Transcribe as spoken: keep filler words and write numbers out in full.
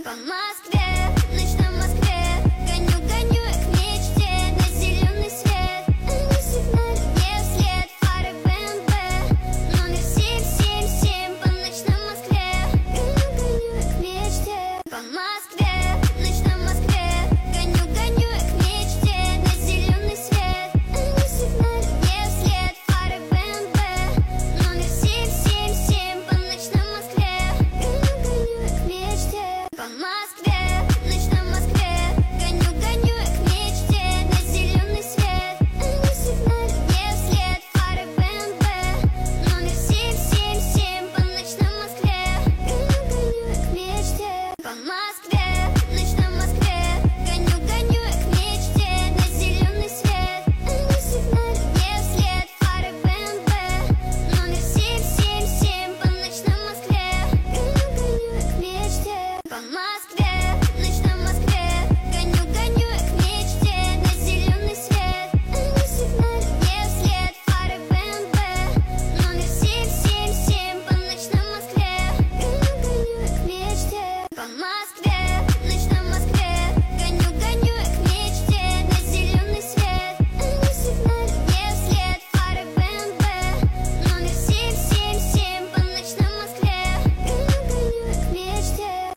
По Москве, ночь на Москве, гоню, гоню я к мечте, на зеленый свет. Они сигналят мне вслед, фары БМВ, номер семь семь семь. По ночной Москве, гоню, гоню я к мечте. По Москве, ночь на Москве, гоню, гоню я к мечте, на зеленый свет. Они сигналят мне вслед, фары БМВ, номер семь семь семь. По ночной Москве, гоню, гоню я к мечте. По Москве, ночь на Москве, гоню, гоню я к мечте, на зеленый свет. Они сигналят мне вслед, фары БМВ, номер семь семь семь. По ночной Москве, гоню, гоню я к мечте. По Москве, ночь на Москве, гоню, гоню я к мечте, на зеленый свет. Они сигналят мне вслед, фары БМВ, номер семь семь семь. По ночной Москве, гоню, гоню я к мечте. По Москве.